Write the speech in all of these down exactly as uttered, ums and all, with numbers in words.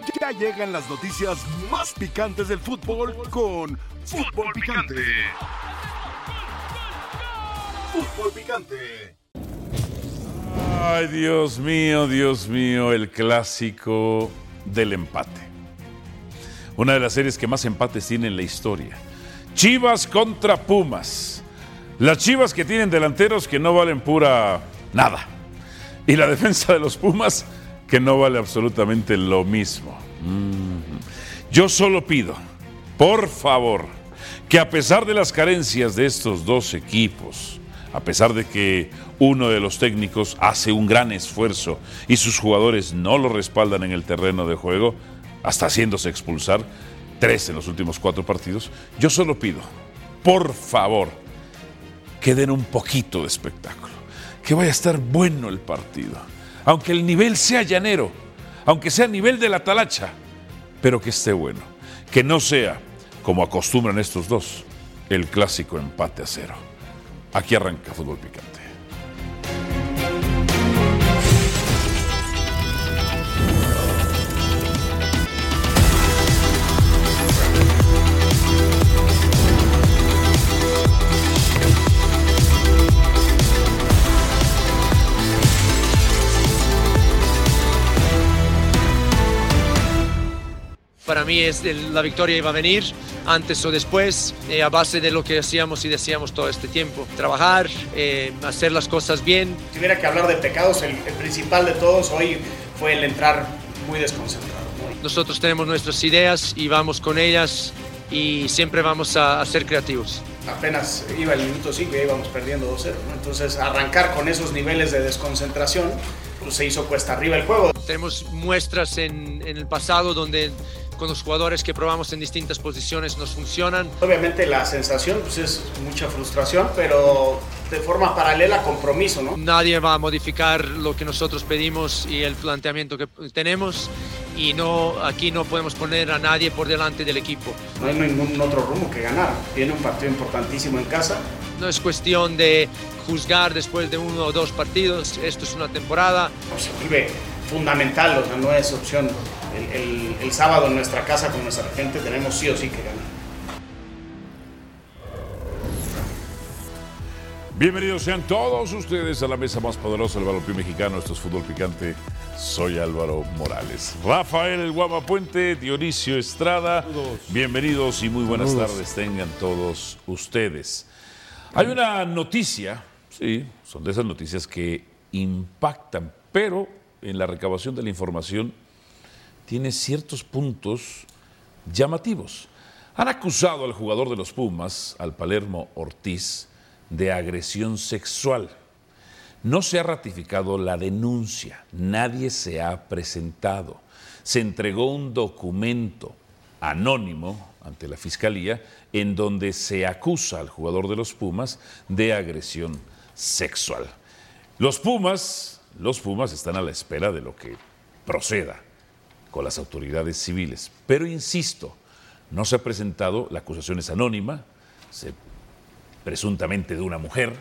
Ya llegan las noticias más picantes del fútbol con Fútbol Picante. Fútbol Picante. Ay, Dios mío, Dios mío, el clásico del empate. Una de las series que más empates tiene en la historia. Chivas contra Pumas. Las Chivas que tienen delanteros que no valen pura nada. Y la defensa de los Pumas que no vale absolutamente lo mismo. Mm. Yo solo pido, por favor, que a pesar de las carencias de estos dos equipos, a pesar de que uno de los técnicos hace un gran esfuerzo y sus jugadores no lo respaldan en el terreno de juego, hasta haciéndose expulsar, tres en los últimos cuatro partidos, yo solo pido, por favor, que den un poquito de espectáculo, que vaya a estar bueno el partido, aunque el nivel sea llanero, aunque sea nivel de la talacha, pero que esté bueno, que no sea, como acostumbran estos dos, el clásico empate a cero. Aquí arranca Fútbol Picante. Para mí es el, la victoria iba a venir antes o después, eh, a base de lo que hacíamos y decíamos todo este tiempo. Trabajar, eh, hacer las cosas bien. Si hubiera que hablar de pecados, el, el principal de todos hoy fue el entrar muy desconcentrado. ¿no? Nosotros tenemos nuestras ideas y vamos con ellas y siempre vamos a, a ser creativos. Apenas iba el minuto cinco y ya íbamos perdiendo dos cero. ¿no? Entonces arrancar con esos niveles de desconcentración, pues se hizo cuesta arriba el juego. Tenemos muestras en, en el pasado donde con los jugadores que probamos en distintas posiciones nos funcionan. Obviamente la sensación pues, es mucha frustración, pero de forma paralela compromiso, ¿no? Nadie va a modificar lo que nosotros pedimos y el planteamiento que tenemos y no, aquí no podemos poner a nadie por delante del equipo. No hay ningún otro rumbo que ganar. Tiene un partido importantísimo en casa. No es cuestión de juzgar después de uno o dos partidos. Esto es una temporada. Pues se vive fundamental, o sea, no es opción. El, el, el sábado en nuestra casa con nuestra gente tenemos sí o sí que ganar. Bienvenidos sean todos ustedes a la mesa más poderosa del balompié mexicano. Esto es Fútbol Picante. Soy Álvaro Morales. Rafael El Guama Puente, Dionisio Estrada. Saludos. Bienvenidos y muy buenas Saludos. tardes tengan todos ustedes. Hay una noticia, sí, son de esas noticias que impactan, pero en la recabación de la información tiene ciertos puntos llamativos. Han acusado al jugador de los Pumas, al Palermo Ortiz, de agresión sexual. No se ha ratificado la denuncia, nadie se ha presentado. Se entregó un documento anónimo ante la Fiscalía en donde se acusa al jugador de los Pumas de agresión sexual. Los Pumas, los Pumas están a la espera de lo que proceda con las autoridades civiles. Pero insisto, no se ha presentado, la acusación es anónima, se, presuntamente de una mujer,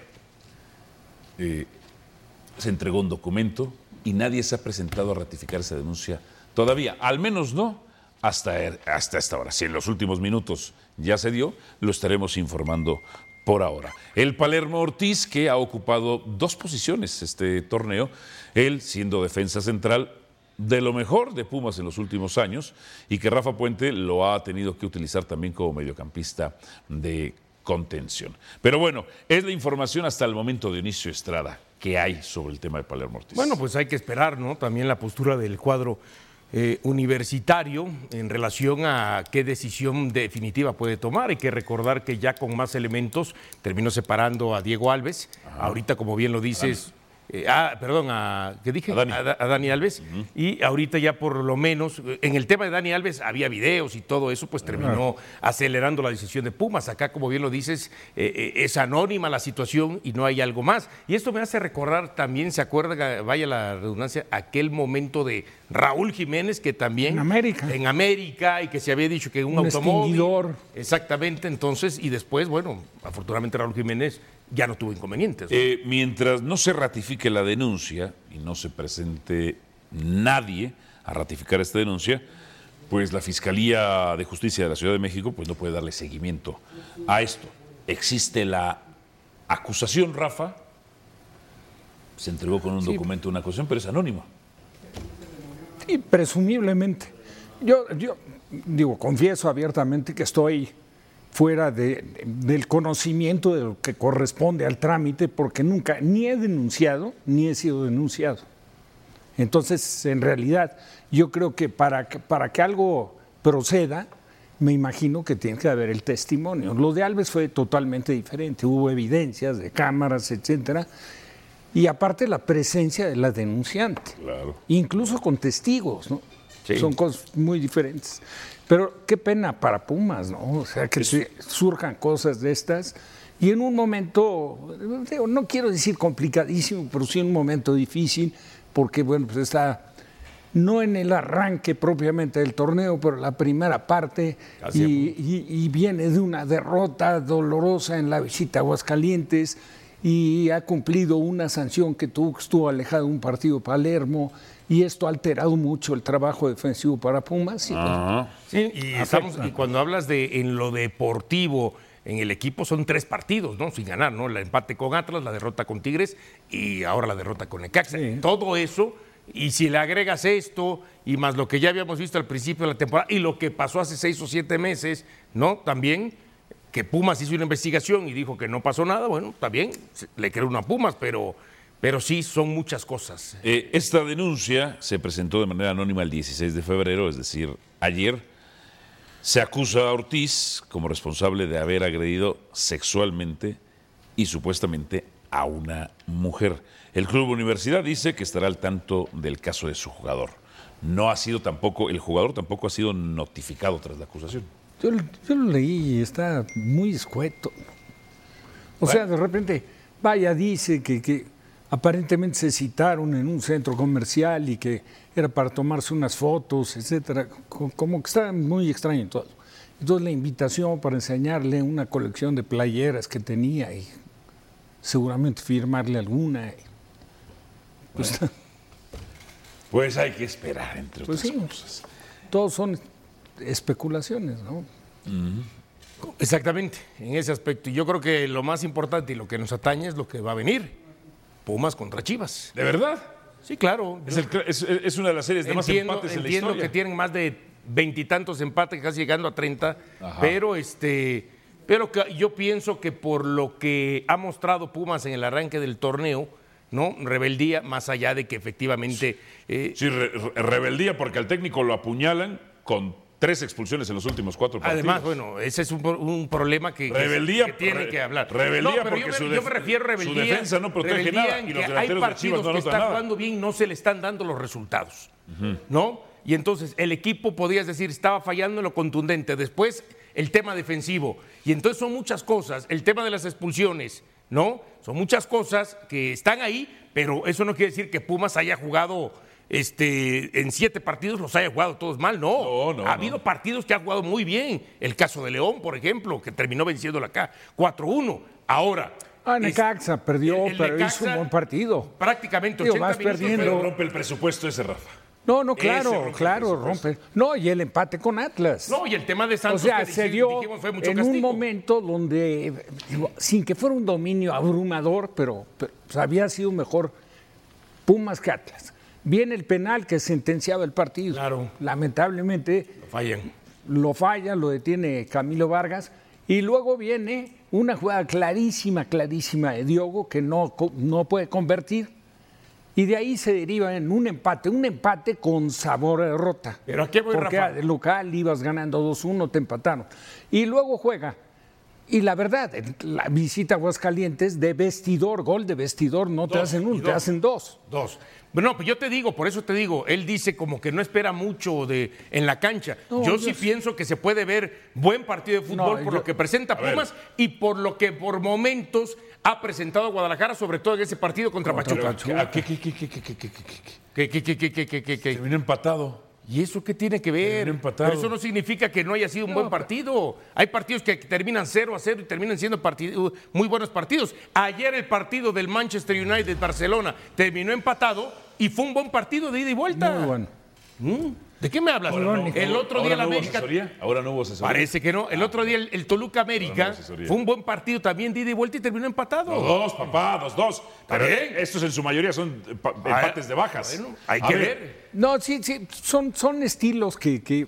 eh, se entregó un documento y nadie se ha presentado a ratificar esa denuncia todavía, al menos no hasta, hasta esta hora. Si en los últimos minutos ya se dio, lo estaremos informando por ahora. El Palermo Ortiz, que ha ocupado dos posiciones este torneo, él siendo defensa central, de lo mejor de Pumas en los últimos años y que Rafa Puente lo ha tenido que utilizar también como mediocampista de contención. Pero bueno, es la información hasta el momento de Dionisio Estrada que hay sobre el tema de Palermo Ortiz. Bueno, pues hay que esperar, ¿no? También la postura del cuadro eh, universitario en relación a qué decisión definitiva puede tomar. Hay que recordar que ya con más elementos terminó separando a Diego Alves. Ajá. Ahorita, como bien lo dices... Eh, ah, perdón, a, ¿qué dije? A Dani, a, a Dani Alves. Uh-huh. Y ahorita ya por lo menos, en el tema de Dani Alves había videos y todo eso, pues terminó uh-huh. acelerando la decisión de Pumas. Acá, como bien lo dices, eh, eh, es anónima la situación y no hay algo más. Y esto me hace recordar también, ¿se acuerda, vaya la redundancia, aquel momento de Raúl Jiménez, que también... En América. En América, y que se había dicho que un, un automóvil... Extinguidor. Exactamente, entonces, y después, bueno, afortunadamente Raúl Jiménez ya no tuvo inconvenientes, ¿no? Eh, mientras no se ratifique la denuncia y no se presente nadie a ratificar esta denuncia, pues la Fiscalía de Justicia de la Ciudad de México pues no puede darle seguimiento a esto. Existe la acusación, Rafa, se entregó con un sí. documento, una acusación, pero es anónima. Sí, presumiblemente. Yo, yo digo, confieso abiertamente que estoy fuera de, de, del conocimiento de lo que corresponde al trámite, porque nunca ni he denunciado ni he sido denunciado. Entonces, en realidad, yo creo que para, para que algo proceda, me imagino que tiene que haber el testimonio. Lo de Alves fue totalmente diferente, hubo evidencias de cámaras, etcétera, y aparte la presencia de la denunciante, claro. incluso con testigos, ¿no? Sí. Son cosas muy diferentes. Pero qué pena para Pumas, ¿no? O sea, que se surjan cosas de estas y en un momento, no quiero decir complicadísimo, pero sí en un momento difícil, porque bueno, pues está no en el arranque propiamente del torneo, pero la primera parte y, y, y viene de una derrota dolorosa en la visita a Aguascalientes y ha cumplido una sanción que tuvo, estuvo alejado de un partido Palermo. Y esto ha alterado mucho el trabajo defensivo para Pumas. Y, Ajá. Sí, y, estamos, y cuando hablas de en lo deportivo, en el equipo son tres partidos, ¿no? Sin ganar, ¿no? El empate con Atlas, la derrota con Tigres y ahora la derrota con Necaxa. Sí. Todo eso, y si le agregas esto, y más lo que ya habíamos visto al principio de la temporada, y lo que pasó hace seis o siete meses, ¿no? También, que Pumas hizo una investigación y dijo que no pasó nada, bueno, también le creo una Pumas, pero... Pero sí, son muchas cosas. Eh, esta denuncia se presentó de manera anónima el dieciséis de febrero, es decir, ayer. Se acusa a Ortiz como responsable de haber agredido sexualmente y supuestamente a una mujer. El Club Universidad dice que estará al tanto del caso de su jugador. No ha sido tampoco, el jugador tampoco ha sido notificado tras la acusación. Yo, yo lo leí y está muy escueto. O bueno. sea, de repente, vaya, dice que... que aparentemente se citaron en un centro comercial y que era para tomarse unas fotos, etcétera, como que está muy extraño todo. Entonces la invitación para enseñarle una colección de playeras que tenía y seguramente firmarle alguna. Pues, bueno, pues hay que esperar, entre otras pues sí, cosas. Todos son especulaciones, ¿no? Uh-huh. Exactamente, en ese aspecto. Y yo creo que lo más importante y lo que nos atañe es lo que va a venir. Pumas contra Chivas. ¿De verdad? Sí, claro. Es, el, es, es una de las series de entiendo, más empates en la historia. Entiendo que tienen más de veintitantos empates, casi llegando a treinta, Ajá. pero este, pero que yo pienso que por lo que ha mostrado Pumas en el arranque del torneo, ¿no? Rebeldía, más allá de que efectivamente... Eh, sí, re, re, rebeldía porque al técnico lo apuñalan con tres expulsiones en los últimos cuatro partidos. Además, bueno, ese es un, un problema que, rebeldía, que, que tiene re, que hablar. Rebeldía no, pero porque yo, su, me, yo me refiero a rebeldía. Su defensa no protege nada y los delanteros de Chivas no que están están jugando bien, no se le están dando los resultados, uh-huh. ¿no? Y entonces el equipo, podrías decir, estaba fallando en lo contundente. Después, el tema defensivo. Y entonces son muchas cosas. El tema de las expulsiones, ¿no? Son muchas cosas que están ahí, pero eso no quiere decir que Pumas haya jugado... Este, en siete partidos los haya jugado todos mal, no. no, no ha habido no. partidos que ha jugado muy bien. El caso de León, por ejemplo, que terminó venciéndola acá cuatro uno. Ahora. Ah, Necaxa es, perdió, el, el pero Necaxa, hizo un buen partido. Prácticamente Digo, ochenta vas minutos. perdiendo. Pero rompe el presupuesto ese, Rafa. No, no, claro, rompe claro, rompe. No, y el empate con Atlas. No, y el tema de Santos. O sea, que se dio dijimos, fue mucho en castigo. Un momento donde, digo, sin que fuera un dominio abrumador, pero, pero pues, había sido mejor Pumas que Atlas. Viene el penal que sentenciaba el partido. Claro. Lamentablemente. Lo fallan. Lo falla, lo detiene Camilo Vargas. Y luego viene una jugada clarísima, clarísima de Diogo que no, no puede convertir. Y de ahí se deriva en un empate. Un empate con sabor a derrota. ¿Pero a qué voy, Porque Rafa? Porque local ibas ganando dos uno, te empataron. Y luego juega. Y la verdad, la visita a Aguascalientes de vestidor, gol de vestidor, no dos, te hacen uno, te hacen dos. Dos. Bueno, pues yo te digo, por eso te digo, él dice como que no espera mucho de en la cancha. No, yo, yo sí pienso que se puede ver buen partido de fútbol no, por yo, lo que presenta Pumas y por lo que por momentos ha presentado a Guadalajara, sobre todo en ese partido contra, contra Pachuca. Pachuca. ¿Qué, qué, qué, qué, qué, qué, qué, qué, qué, qué, qué, qué, qué, qué, qué? Se vino empatado. ¿Y eso qué tiene que ver? Pero eso no significa que no haya sido un no, buen partido. Hay partidos que terminan cero a cero y terminan siendo partido, muy buenos partidos. Ayer el partido del Manchester United-Barcelona terminó empatado y fue un buen partido de ida y vuelta. Muy bueno. ¿Mm? ¿De qué me hablas? Ahora no, el otro día ¿Ahora la no hubo América... asesoría? Ahora no hubo asesoría. Parece que no. El otro día el, el Toluca América fue un buen partido también de ida y vuelta y terminó empatado. Dos, dos, papá, dos, dos. Pero bien. estos en su mayoría son pa- empates de bajas. Bueno, hay A que ver. No, sí, sí, son, son estilos que, que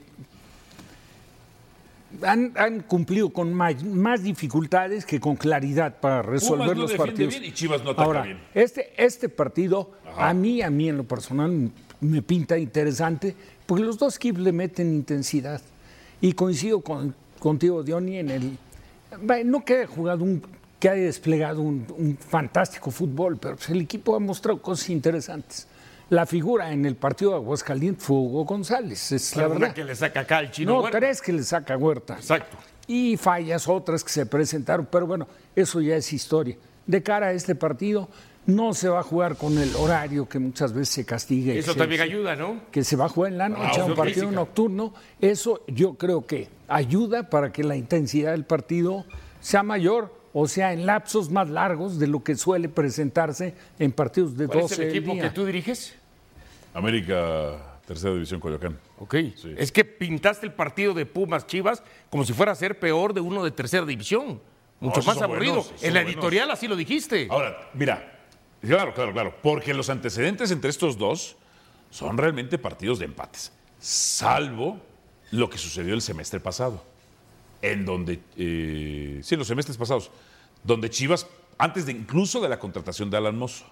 han, han cumplido con más, más dificultades que con claridad para resolver Pumas no los defiende partidos. bien y Chivas no ataca Ahora, bien. Este, este partido, Ajá. a mí, a mí en lo personal, me pinta interesante, porque los dos equipos le meten intensidad. Y coincido con, contigo, Diony, en el... No que haya jugado un... que haya desplegado un, un fantástico fútbol, pero pues el equipo ha mostrado cosas interesantes. La figura en el partido de Aguascalientes fue Hugo González, es la Una verdad. que le saca acá al Chino No, Huerta. tres que le saca Huerta. Exacto. Y fallas otras que se presentaron, pero bueno, eso ya es historia. De cara a este partido, no se va a jugar con el horario que muchas veces se castiga. Eso que también se- ayuda, ¿no? Que se va a jugar en la noche, Ah, un partido física. nocturno. Eso yo creo que ayuda para que la intensidad del partido sea mayor o sea en lapsos más largos de lo que suele presentarse en partidos de ¿Cuál es doce el del equipo día. que tú diriges? América, tercera división, Coyoacán. Ok. Sí. Es que pintaste el partido de Pumas Chivas como si fuera a ser peor de uno de tercera división. Mucho esos más son aburrido. buenos, son en la buenos. editorial así lo dijiste. Ahora, mira, claro, claro, claro, porque los antecedentes entre estos dos son realmente partidos de empates, salvo lo que sucedió el semestre pasado, en donde, eh, sí, los semestres pasados, donde Chivas, antes de incluso de la contratación de Alan Mozo,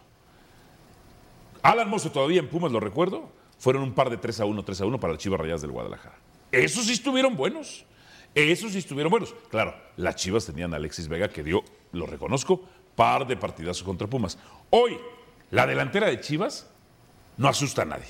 Alan Mozo todavía en Pumas, lo recuerdo, fueron un par de tres a uno, tres a uno para las Chivas Rayadas del Guadalajara. Esos sí estuvieron buenos. Esos sí estuvieron buenos. Claro, las Chivas tenían a Alexis Vega, que dio, lo reconozco, par de partidazos contra Pumas. Hoy, la delantera de Chivas no asusta a nadie.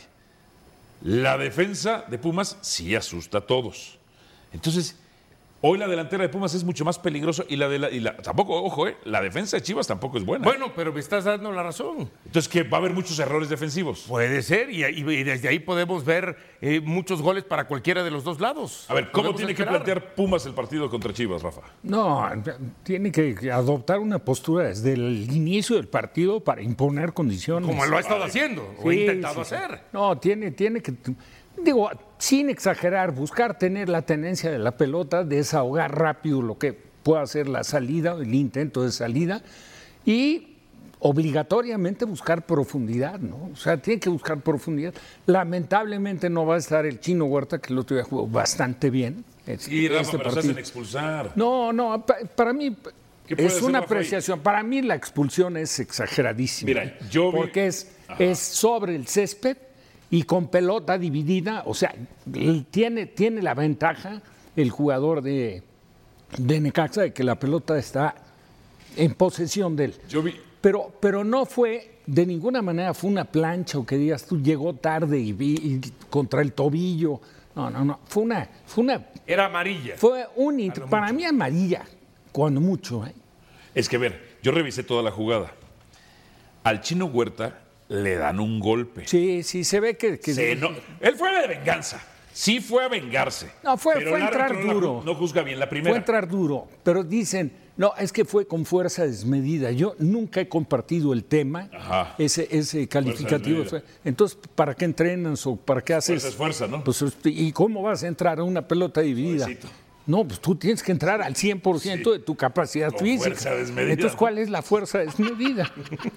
La defensa de Pumas sí asusta a todos. Entonces, hoy la delantera de Pumas es mucho más peligrosa y la de la, y la tampoco, ojo, eh, la defensa de Chivas tampoco es buena. Bueno, pero me estás dando la razón. Entonces, que va a haber muchos errores defensivos. Puede ser, y, y- y desde ahí podemos ver eh, muchos goles para cualquiera de los dos lados. A ver, ¿cómo Podemos tiene que esperar. plantear Pumas el partido contra Chivas, Rafa? No, tiene que adoptar una postura desde el inicio del partido para imponer condiciones. Como lo ha estado haciendo, o ha Sí, intentado sí, sí. hacer. No, tiene, tiene que, digo, sin exagerar, buscar tener la tenencia de la pelota, desahogar rápido lo que pueda ser la salida, el intento de salida, y obligatoriamente buscar profundidad, ¿no? O sea, tiene que buscar profundidad. Lamentablemente no va a estar el Chino Huerta, que el otro día jugó bastante bien. Sí, Rafa, pero se hacen expulsar. No, no, pa- para mí ¿Qué puede es hacer una Rafa ahí? apreciación. Para mí la expulsión es exageradísima. Mira, yo vi- Porque es, es sobre el césped y con pelota dividida. O sea, él tiene, tiene la ventaja el jugador de, de Necaxa de que la pelota está en posesión de él. Yo vi, Pero, pero no fue, de ninguna manera fue una plancha o que digas tú llegó tarde y, vi, y contra el tobillo. No, no, no. Fue una, fue una, Era amarilla. fue un int- para mí amarilla, cuando mucho. ¿eh? es que ver, yo revisé toda la jugada. Al Chino Huerta le dan un golpe. Sí, sí, se ve que. que Se eno- Él fue de venganza. Sí fue a vengarse. No, fue- Pero fue el árbitro entrar no la ju- duro. No juzga bien la fue primera. entrar duro, pero dicen, no, es que fue con fuerza desmedida. Yo nunca he compartido el tema, Ajá. ese, ese calificativo. desmedida. Entonces, ¿para qué entrenas o para qué haces? Fuerza es fuerza, ¿no? Pues, ¿y cómo vas a entrar a una pelota dividida? Suavecito. No, pues tú tienes que entrar al cien por ciento de tu capacidad Con física. fuerza desmedida. Entonces, ¿cuál es la fuerza desmedida?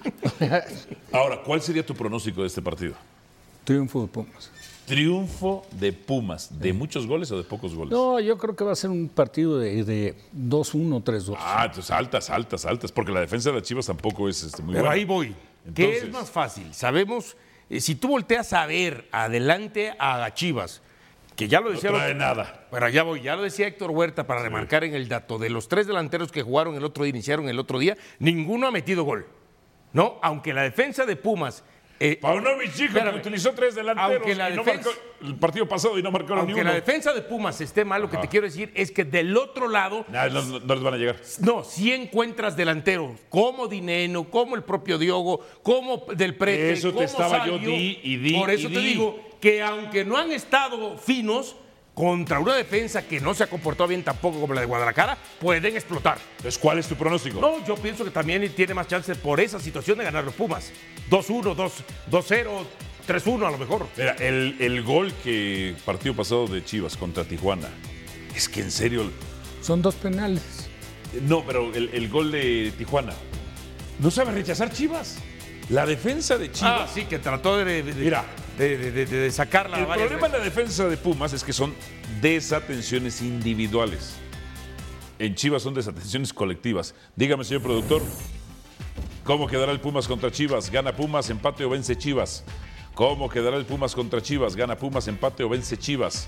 Ahora, ¿cuál sería tu pronóstico de este partido? Triunfo de Pumas. Triunfo de Pumas. ¿De muchos goles o de pocos goles? No, yo creo que va a ser un partido de, de dos uno, tres dos. Ah, entonces altas, altas, altas. Porque la defensa de las Chivas tampoco es este, muy Pero buena. ahí voy. ¿Qué Entonces- es más fácil? Sabemos, eh, si tú volteas a ver adelante a Chivas, que ya lo No decía... trae nada. Pero ya voy, ya lo decía Héctor Huerta para remarcar en el dato. De los tres delanteros que jugaron el otro día, iniciaron el otro día, ninguno ha metido gol. ¿No? Aunque la defensa de Pumas... eh, Paunovic, chico, que Espérame. utilizó tres delanteros Aunque la y no defensa- marcó el partido pasado y no marcaron ni aunque uno. la defensa de Pumas esté mal, lo que te quiero decir es que del otro lado... Nah, no, no- no les van a llegar. No, si encuentras delanteros como Dineno, como el propio Diogo, como Del Prete, Eso te como estaba yo Salvio. di y di Por eso y te di. digo que aunque no han estado finos, contra una defensa que no se ha comportado bien tampoco como la de Guadalajara, pueden explotar. Entonces, ¿cuál es tu pronóstico? No, yo pienso que también tiene más chances por esa situación de ganar los Pumas. dos uno, dos cero, tres uno a lo mejor. Mira, el, el gol que partido pasado de Chivas contra Tijuana, es que en serio... Son dos penales. No, pero el, el gol de Tijuana, no sabe rechazar Chivas. La defensa de Chivas... Ah, sí, que trató de, de, Mira, de, de, de, de sacarla. el varias problema en veces. la defensa de Pumas es que son desatenciones individuales. En Chivas son desatenciones colectivas. Dígame, señor productor, ¿cómo quedará el Pumas contra Chivas? ¿Gana Pumas, empate o vence Chivas? ¿Cómo quedará el Pumas contra Chivas? ¿Gana Pumas, empate o vence Chivas?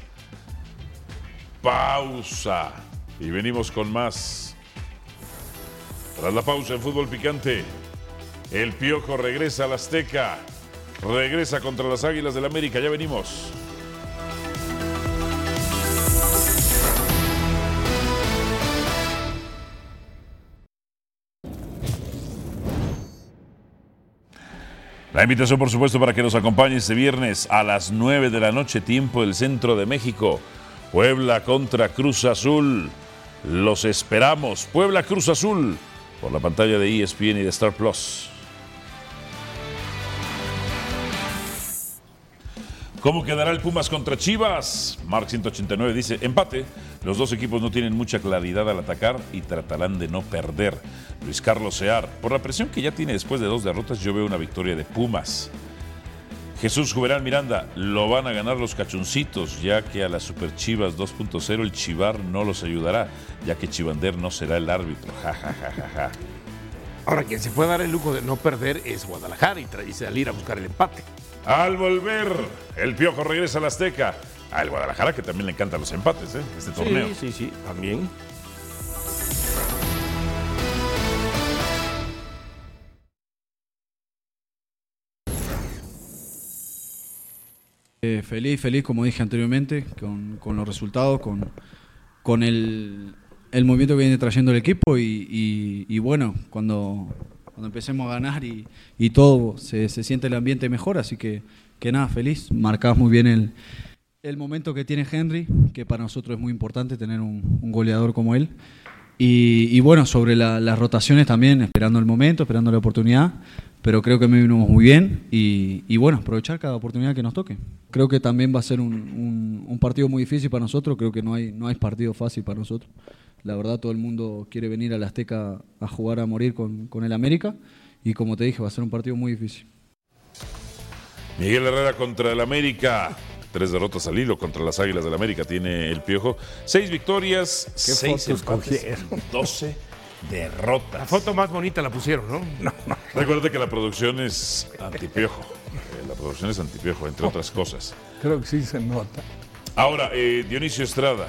Pausa. Y venimos con más. Tras la pausa en Fútbol Picante, el Piojo regresa al Azteca. Regresa contra las Águilas del América. Ya venimos. La invitación, por supuesto, para que nos acompañe este viernes a las nueve de la noche, tiempo del centro de México. Puebla contra Cruz Azul. Los esperamos. Puebla Cruz Azul por la pantalla de E S P N y de Star Plus. ¿Cómo quedará el Pumas contra Chivas? Mark ciento ochenta y nueve dice, empate. Los dos equipos no tienen mucha claridad al atacar y tratarán de no perder. Luis Carlos Sear, por la presión que ya tiene después de dos derrotas, yo veo una victoria de Pumas. Jesús Juvenal Miranda, lo van a ganar los cachuncitos, ya que a las Super Chivas dos punto cero el Chivar no los ayudará, ya que Chivander no será el árbitro. Ja, ja, ja, ja, ja. Ahora, quien se puede dar el lujo de no perder es Guadalajara y, y salir a buscar el empate. Al volver, el Piojo regresa al Azteca. Al Guadalajara, que también le encantan los empates, ¿eh? Este torneo. Sí, sí, sí, también. Eh, feliz, feliz, como dije anteriormente, con, con los resultados, con, con el, el movimiento que viene trayendo el equipo y, y, y bueno, cuando, cuando empecemos a ganar y, y todo, se, se siente el ambiente mejor, así que, que nada, feliz. Marcabas muy bien el, el momento que tiene Henry, que para nosotros es muy importante tener un, un goleador como él. Y, y bueno, sobre la, las rotaciones también, esperando el momento, esperando la oportunidad, pero creo que me vinimos muy bien y, y bueno, aprovechar cada oportunidad que nos toque. Creo que también va a ser un, un, un partido muy difícil para nosotros, creo que no hay, no hay partido fácil para nosotros. La verdad, todo el mundo quiere venir al Azteca a jugar a morir con, con el América y como te dije, va a ser un partido muy difícil. Miguel Herrera contra el América. Tres derrotas al hilo contra las Águilas del América tiene el Piojo. Seis victorias, seis empates, doce derrotas. La foto más bonita la pusieron, ¿no? No, no. Recuerda que la producción es antipiojo. Eh, la producción es antipiojo, entre otras cosas. Creo que sí se nota. Ahora, eh, Dionisio Estrada.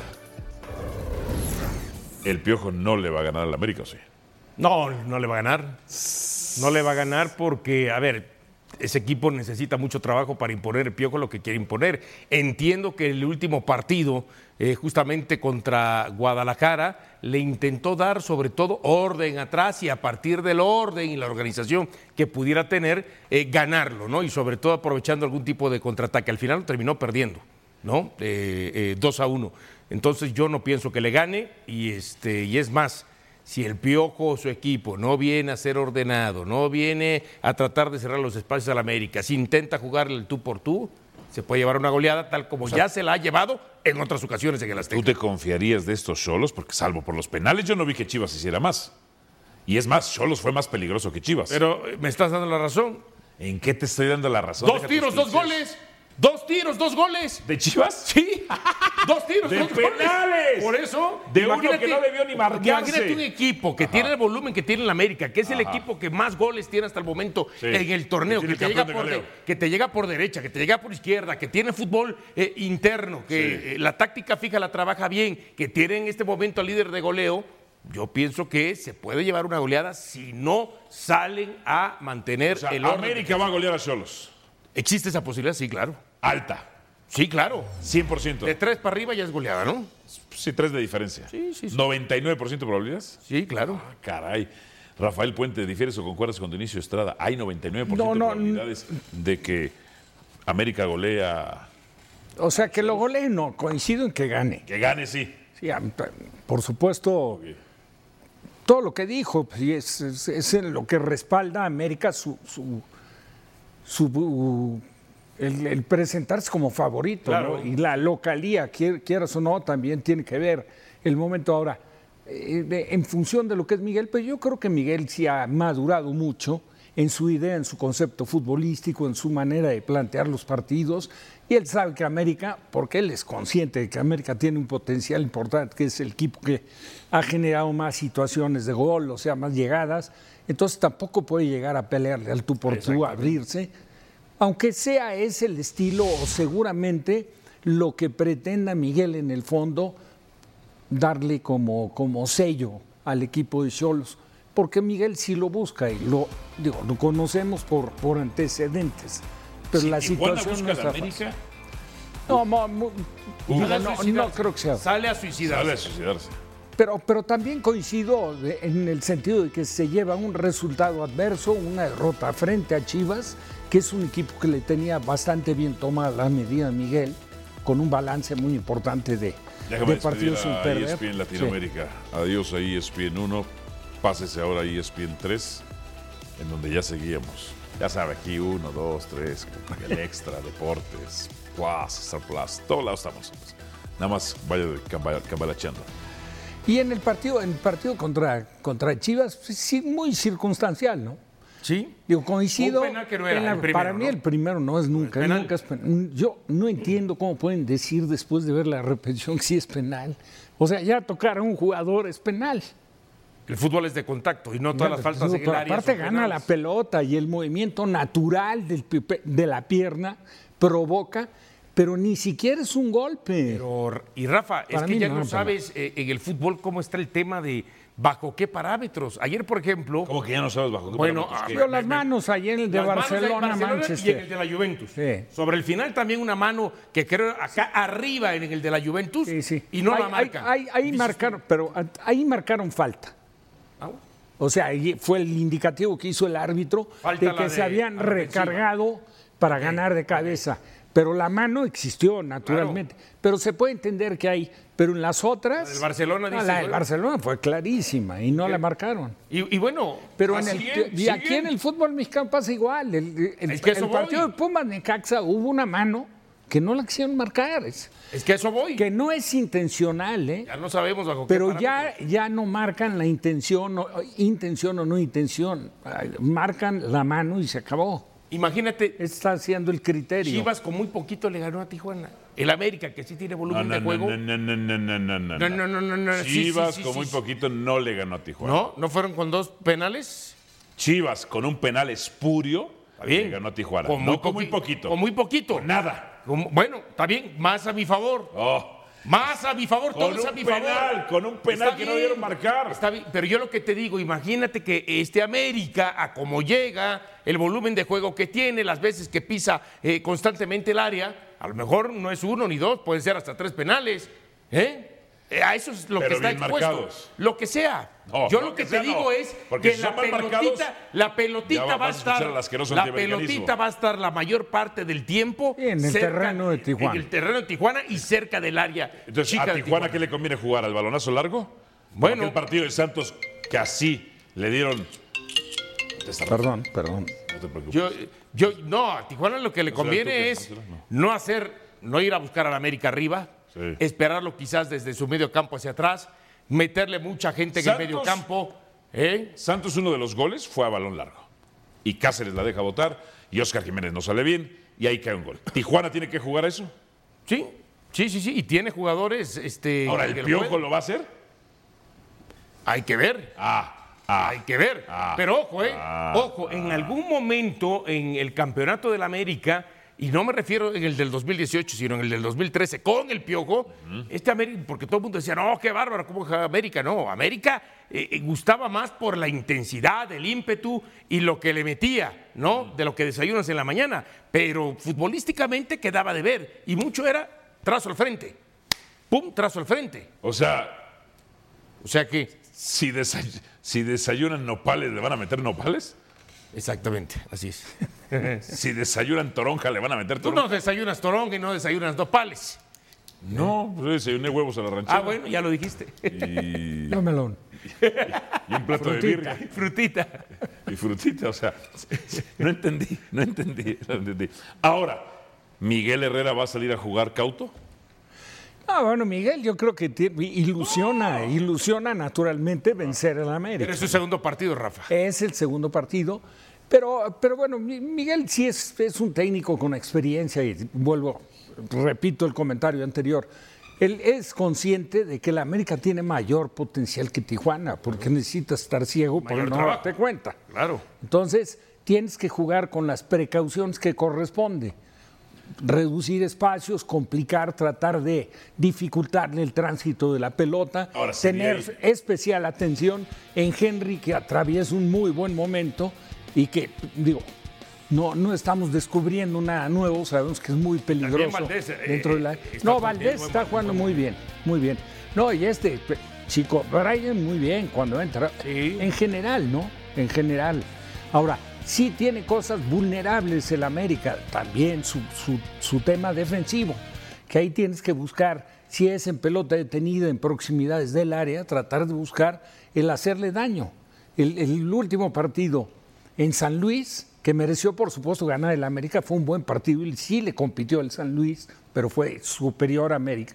El Piojo no le va a ganar al América, ¿o sí? No, no le va a ganar. No le va a ganar porque, a ver, ese equipo necesita mucho trabajo para imponer el Piojo lo que quiere imponer. Entiendo que el último partido, eh, justamente contra Guadalajara, le intentó dar sobre todo orden atrás y a partir del orden y la organización que pudiera tener, eh, ganarlo, ¿no? Y sobre todo aprovechando algún tipo de contraataque. Al final lo terminó perdiendo, ¿no? Eh, eh, dos a uno. Entonces yo no pienso que le gane y, este, y es más, si el Piojo o su equipo no viene a ser ordenado, no viene a tratar de cerrar los espacios al América, si intenta jugarle el tú por tú, se puede llevar una goleada tal como o sea, ya se la ha llevado en otras ocasiones en el Azteca. ¿Tú te confiarías de estos Xolos? Porque salvo por los penales yo no vi que Chivas hiciera más. Y es más, Xolos fue más peligroso que Chivas. Pero me estás dando la razón. ¿En qué te estoy dando la razón? Dos tiros, dos goles. Dos tiros, dos goles. ¿De Chivas? Sí. Dos tiros, de dos penales. Goles. Por eso. De uno que no debió ni marcarse. Imagínate un equipo que Ajá. tiene el volumen que tiene el América, que es el Ajá. equipo que más goles tiene hasta el momento sí. en el torneo, que, que, te llega por de, que te llega por derecha, que te llega por izquierda, que tiene fútbol eh, interno, que sí. eh, la táctica fija la trabaja bien, que tiene en este momento al líder de goleo. Yo pienso que se puede llevar una goleada si no salen a mantener o sea, el orden. América va a golear a Xolos. ¿Existe esa posibilidad? Sí, claro. Alta. Sí, claro. cien por ciento. De tres para arriba ya es goleada, ¿no? Sí, tres de diferencia. Sí, sí, sí. ¿noventa y nueve por ciento de probabilidades? Sí, claro. Ah, caray. Rafael Puente, ¿difieres o concuerdas con Dionisio Estrada? Hay noventa y nueve por ciento no, no, de probabilidades de que América golea. O sea, que lo golee, no. Coincido en que gane. Que gane, sí. Sí, por supuesto. Okay. Todo lo que dijo pues, es, es, es en lo que respalda a América su, su, su el, el presentarse como favorito, Claro. ¿no? Y la localía, quier- quieras o no, también tiene que ver el momento ahora. eh, de- en función de lo que es Miguel, pero yo creo que Miguel sí ha madurado mucho en su idea, en su concepto futbolístico, en su manera de plantear los partidos. Y él sabe que América, porque él es consciente de que América tiene un potencial importante, que es el equipo que ha generado más situaciones de gol, o sea, más llegadas. Entonces tampoco puede llegar a pelearle al tú por tú, a abrirse. Aunque sea ese el estilo, o seguramente lo que pretenda Miguel en el fondo, darle como, como sello al equipo de Xolos. Porque Miguel sí lo busca y lo, digo, lo conocemos por, por antecedentes. Pero Si la Tijuana situación busca no a está la fácil. América, No, mo- mo- Sale a no, suicidarse. no creo que sea. Sale a suicidarse. sale a suicidarse. Pero, pero también coincido de- en el sentido de que se lleva un resultado adverso, una derrota frente a Chivas, que es un equipo que le tenía bastante bien tomada la medida a Miguel, con un balance muy importante de, Déjame de partidos sin despedir a perder. E S P N Sí. Latinoamérica. Adiós a E S P N uno. Pásese ahora a E S P N tres, en donde ya seguíamos. Ya sabe, aquí uno, dos, tres, el extra, deportes, Plus, Star Plus, todos lados estamos. Nada más vaya de camba- cambalacheando. Y en el partido, en el partido contra, contra Chivas, pues, sí, muy circunstancial, ¿no? Sí. Digo, coincido. Un penal que no era en la- el primero, para mí ¿no? el primero no es nunca. penal. nunca es penal. Yo no entiendo cómo pueden decir después de ver la repetición que sí es penal. O sea, ya tocar a un jugador es penal. El fútbol es de contacto y no todas las faltas en el Pero área aparte son gana la penales. pelota y el movimiento natural del pi- de la pierna provoca, pero ni siquiera es un golpe. Pero, y Rafa, es Para que mí ya no, no, pero- sabes eh, en el fútbol cómo está el tema de bajo qué parámetros. Ayer, por ejemplo, ¿Cómo que ya no sabes bajo qué Bueno, parámetros? ah, ¿Qué? Vio las manos ayer en el de las manos Barcelona, Barcelona y en Manchester. el de la Juventus. Sí. Sobre el final también una mano que creo acá arriba en el de la Juventus Sí, sí. y no Ahí- la marcan. Ahí, ahí- ahí Dices marcaron, pero ahí marcaron falta. Ah, O sea, ahí fue el indicativo que hizo el árbitro Falta de la que de se habían la ofensiva. recargado para ganar de cabeza. Pero la mano existió naturalmente. Pero se puede entender que hay. Pero en las otras. La del Barcelona, no, dice, la del ¿no? Barcelona fue clarísima y no la marcaron. Y, y bueno, Pero en así el, es, y aquí siguen. en el fútbol mexicano pasa igual. El, el- Es que eso el partido voy. de Pumas Necaxa hubo una mano que no la quisieron marcar. Es- Es que a eso voy. que no es intencional, ¿eh? Ya no sabemos bajo Pero qué ya, parámetros. ya no marcan la intención, o, intención o no intención. Ay, Marcan la mano y se acabó. Imagínate, Está siendo el criterio. Chivas con muy poquito le ganó a Tijuana. El América, que sí tiene No, volumen no, de no, juego. no, no, no, no, no, no, no. No, no, no, no, no. Sí, sí, Chivas sí, con sí, muy sí. poquito no le ganó a Tijuana. ¿No? ¿No fueron con dos penales? Chivas con un penal espurio Está bien. le ganó a Tijuana. Con no con poqui- muy poquito. Con muy poquito. Nada. Con- bueno, está bien, más a mi favor. Oh, Más a mi favor, Con todos a un mi penal, favor. con un penal Está que no bien, dieron marcar. Está bien, pero yo lo que te digo, imagínate que este América, a cómo llega, el volumen de juego que tiene, las veces que pisa eh, constantemente el área, a lo mejor no es uno ni dos, pueden ser hasta tres penales. ¿eh? Eh, A eso es lo Pero que está bien expuesto. marcados. Lo que sea. No, yo no, lo que, que te sea, digo no. es Porque que si la son mal pelotita, marcados, la pelotita ya va- va a vas a escuchar estar, al asqueroso la antiamericanismo. pelotita va a estar la mayor parte del tiempo Sí, en el terreno de Tijuana. En el terreno de Tijuana y cerca del área Entonces, chica ¿a de Tijuana qué le conviene jugar? ¿Al balonazo largo? Bueno. el partido de Santos que así le dieron. Te está- Perdón, perdón. No te preocupes. Yo, yo, no, a Tijuana lo que le No será tú conviene que- es no será, no. no hacer, no ir a buscar a la América arriba, Sí. esperarlo quizás desde su medio campo hacia atrás, meterle mucha gente en Santos- el medio campo. ¿eh? Santos, uno de los goles fue a balón largo. Y Cáceres la deja botar y Óscar Jiménez no sale bien y ahí cae un gol. ¿Tijuana tiene que jugar a eso? Sí, sí, sí, sí, y tiene jugadores. Este, Ahora, ¿el que lo Piojo pueden. lo va a hacer? Hay que ver. Ah, ah. Hay que ver. Ah, Pero ojo, ¿eh? ah, ojo, en algún momento en el campeonato de la América, y no me refiero en el del dos mil dieciocho, sino en el del dos mil trece, con el Piojo, este América, porque todo el mundo decía, no, qué bárbaro, ¿cómo juega América? No, América eh, eh, gustaba más por la intensidad, el ímpetu y lo que le metía, ¿no? De lo que desayunas en la mañana. Pero futbolísticamente quedaba de ver, y mucho era trazo al frente. Pum, trazo al frente. O sea, O sea que, si, desay- si desayunan nopales, ¿le van a meter nopales? exactamente, así es. Si desayunan toronja, ¿le van a meter Tú toronja? no desayunas toronga y no desayunas nopales. No, pues yo desayuné huevos a la ranchera. Ah, bueno, ya lo dijiste. Y, No, melón. y un plato de birria. Frutita. Y frutita, o sea, no entendí, no entendí, no entendí. Ahora, ¿Miguel Herrera va a salir a jugar cauto? Ah, bueno, Miguel, yo creo que tiene, ilusiona, oh. ilusiona naturalmente vencer al América. Pero es su segundo partido, Rafa. Es el segundo partido, pero, pero bueno, Miguel sí es, es un técnico con experiencia y vuelvo, repito el comentario anterior. Él es consciente de que el América tiene mayor potencial que Tijuana, porque necesitas estar ciego para no trabajo. darte cuenta. Claro. Entonces, tienes que jugar con las precauciones que corresponde. Reducir espacios, complicar, tratar de dificultarle el tránsito de la pelota, Ahora, tener ahí. especial atención en Henry, que atraviesa un muy buen momento y que, digo, no, no estamos descubriendo nada nuevo, sabemos que es muy peligroso Valdés, eh, dentro de la... está No, jugando Valdés bien, está buen, jugando buen, muy bien, muy bien. No, y este chico, Brian, muy bien cuando entra. Sí. En general, ¿no? En general. Ahora, sí tiene cosas vulnerables el América, también su, su, su tema defensivo, que ahí tienes que buscar, si es en pelota detenida, en proximidades del área, tratar de buscar el hacerle daño. El, el último partido en San Luis, que mereció por supuesto ganar el América, fue un buen partido y sí le compitió el San Luis, pero fue superior a América.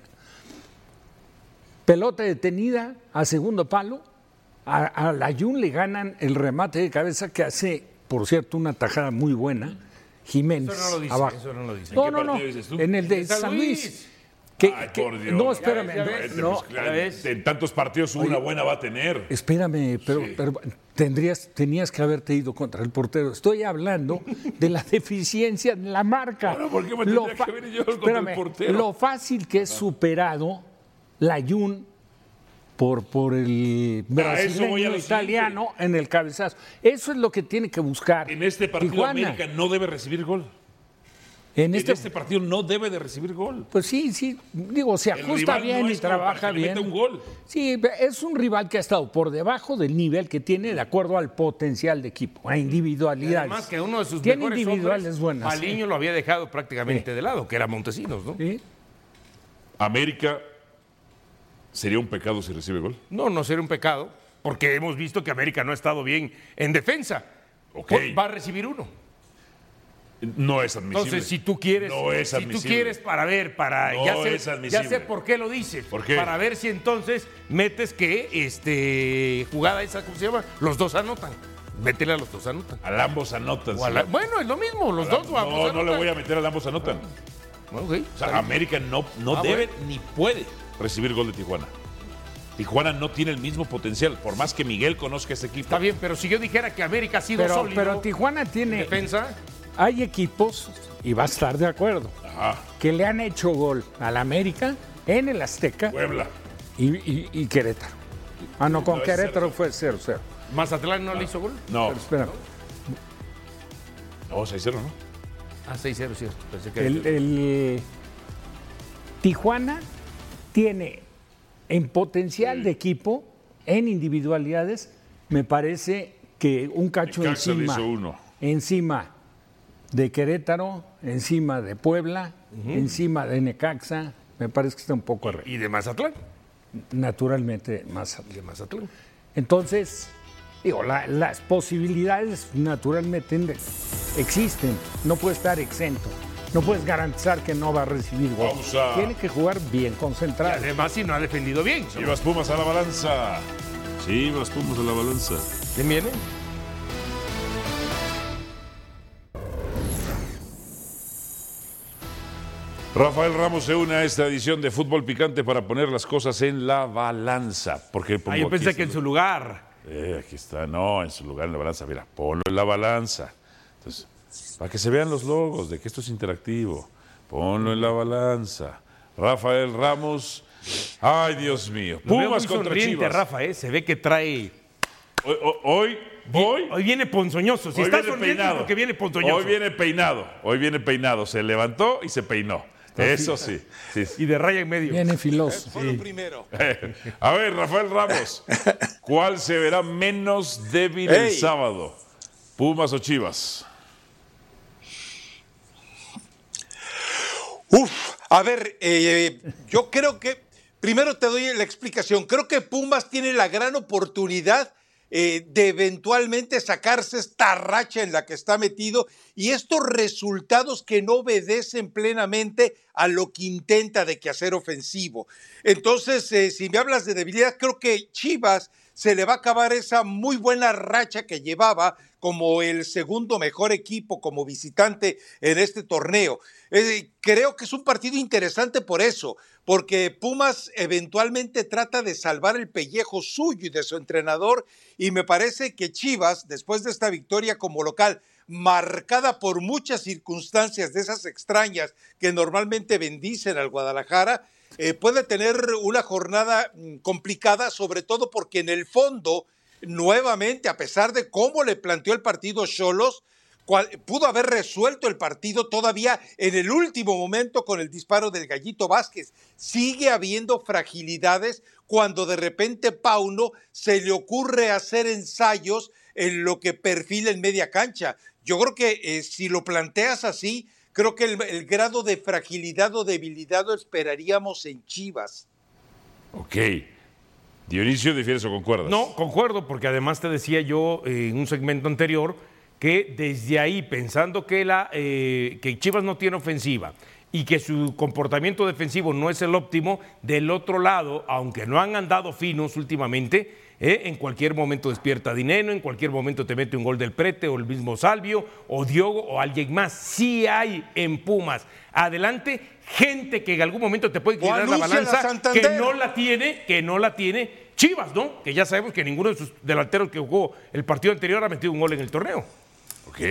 Pelota detenida a segundo palo, a, a Layún le ganan el remate de cabeza que hace, por cierto, una tajada muy buena, Jiménez. Eso no lo dice, abajo. eso no lo dice. No, ¿En qué no, no, partido dices tú? en el de En San San Luis. Luis. Que- Ay, que- por Dios. no, Ya espérame, ves, ya ves. no, Pues, claro, ya ves. en tantos partidos una buena va a tener. espérame, pero, Sí. pero tendrías, tenías que haberte ido contra el portero. Estoy hablando de la deficiencia en la marca. Ahora, ¿por qué me Lo tendría que fa- haber yo contra el espérame, portero? Lo fácil que es superado Layún por, por el voy a brasileño lo italiano en el cabezazo. Eso es lo que tiene que buscar. En este partido Tijuana. América no debe recibir gol. En En este, este partido no debe de recibir gol. Pues sí, sí, digo, se El ajusta rival bien no y es como para trabaja que le bien. meta un gol. Sí, es un rival que ha estado por debajo del nivel que tiene de acuerdo al potencial de equipo, a individualidades. Además que uno de sus tiene mejores individuales hombres, buenas. Paliño lo había dejado prácticamente Sí. de lado, que era Montesinos, ¿no? ¿Sí? América sería un pecado si recibe gol. No, no sería un pecado, porque hemos visto que América no ha estado bien en defensa. Ok. Pues va a recibir uno. No es admisible. Entonces, si tú quieres, No es si tú admisible. quieres para ver, para No ya sé, es admisible. ya sé por qué lo dices, ¿Por qué? para ver si entonces metes que este jugada esa, ¿cómo se llama? Los dos anotan. Métele a los dos anotan. Al ambos anotan. O a la- sí. bueno, es lo mismo, los Al- dos ambos no, no anotan. le voy a meter al ambos anotan. Ok, O sea, América no, no Ah, debe bueno. ni puede recibir gol de Tijuana. Tijuana no tiene el mismo potencial, por más que Miguel conozca ese equipo. está bien, pero si yo dijera que América ha sido Pero, sólido pero Tijuana en tiene, defensa, hay equipos, y va a estar de acuerdo, Ajá. que le han hecho gol al América en el Azteca Puebla. y, y- y Querétaro. Ah, no, con No, es Querétaro cierto. fue cero cero. Mazatlán no le hizo gol. No, Pero espera, no, seis cero, ¿no? Ah, seis cero, cierto. Pensé que el, el- Tijuana tiene en potencial de equipo, en individualidades, me parece que un cacho Necaxa le encima, hizo uno. encima de Querétaro, encima de Puebla, encima de Necaxa, me parece que está un poco arriba. Y de Mazatlán. Naturalmente más De Mazatlán. Entonces, digo, la- las posibilidades naturalmente existen, no puede estar exento, no puedes garantizar que no va a recibir gol. Pausa. Tiene que jugar bien Y concentrado. además, si no ha defendido bien. Chivas Pumas a la balanza. Chivas Pumas a la balanza. ¿Quién viene? Rafael Ramos se une a esta edición de Fútbol Picante para poner las cosas en la balanza. Porque pongo Ah, yo aquí pensé este que en lu- su lugar. Eh, aquí está, no, en su lugar en la balanza. Mira, ponlo en la balanza. Entonces, para que se vean los logos de que esto es interactivo. Ponlo en la balanza. Rafael Ramos. Ay, Dios mío. Lo veo Pumas muy contra sonriente, Chivas. Rafa, ¿eh? Se ve que trae. Hoy, hoy, hoy voy. Hoy viene ponzoñoso. Si Hoy está viene sonriente es peinado. porque viene ponzoñoso. Hoy viene peinado. Hoy viene peinado. Se levantó y se peinó. Eso sí. sí, sí. Y de raya en medio. Viene filoso. A ver, Rafael Ramos, ¿cuál se verá menos débil el Ey. sábado? ¿Pumas o Chivas? Uf, a ver, eh, yo creo que, primero te doy la explicación, creo que Pumas tiene la gran oportunidad eh, de eventualmente sacarse esta racha en la que está metido y estos resultados que no obedecen plenamente a lo que intenta de quehacer ofensivo. Entonces, eh, si me hablas de debilidad, creo que Chivas se le va a acabar esa muy buena racha que llevaba como el segundo mejor equipo como visitante en este torneo. Eh, creo que es un partido interesante por eso, porque Pumas eventualmente trata de salvar el pellejo suyo y de su entrenador, y me parece que Chivas, después de esta victoria como local, marcada por muchas circunstancias de esas extrañas que normalmente bendicen al Guadalajara, eh, puede tener una jornada complicada, sobre todo porque en el fondo, nuevamente, a pesar de cómo le planteó el partido Xolos, pudo haber resuelto el partido todavía en el último momento con el disparo del Gallito Vázquez. Sigue habiendo fragilidades cuando de repente Pauno se le ocurre hacer ensayos en lo que perfila en media cancha. Yo creo que eh, si lo planteas así, creo que el, el grado de fragilidad o debilidad lo esperaríamos en Chivas. Ok. Dionisio, ¿difieres o concuerdas? No, concuerdo, porque además te decía yo eh, en un segmento anterior que desde ahí, pensando que, la, eh, que Chivas no tiene ofensiva y que su comportamiento defensivo no es el óptimo, del otro lado, aunque no han andado finos últimamente, eh, en cualquier momento despierta Dineno, en cualquier momento te mete un gol del Prete o el mismo Salvio o Diogo o alguien más. Sí hay en Pumas adelante gente que en algún momento te puede quitar la balanza, que no la tiene, que no la tiene Chivas, ¿no? Que ya sabemos que ninguno de sus delanteros que jugó el partido anterior ha metido un gol en el torneo. Ok.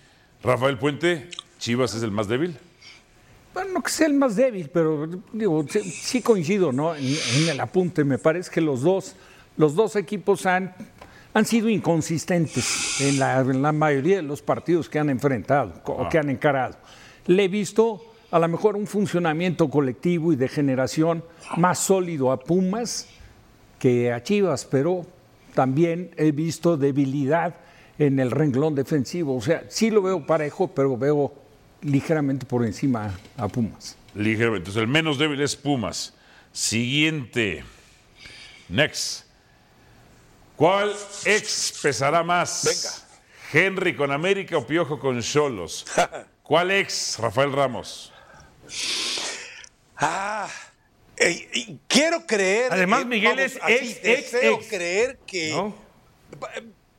Rafael Puente, ¿Chivas es el más débil? Bueno, no que sea el más débil, pero digo, sí, sí coincido, ¿no? En, en el apunte, me parece que los dos, los dos equipos han, han sido inconsistentes en la, en la mayoría de los partidos que han enfrentado ah. o que han encarado. Le he visto a lo mejor un funcionamiento colectivo y de generación más sólido a Pumas que a Chivas, pero también he visto debilidad en el renglón defensivo. O sea, sí lo veo parejo, pero veo ligeramente por encima a Pumas. Ligeramente. Entonces, el menos débil es Pumas. Siguiente. Next. ¿Cuál ex pesará más? Venga. ¿Henry con América o Piojo con Xolos? ¿Cuál ex, Rafael Ramos? Ah, eh, eh, quiero creer. Además, eh, Miguel vamos, es así, ex, deseo ex, ex. creer que ¿No? va,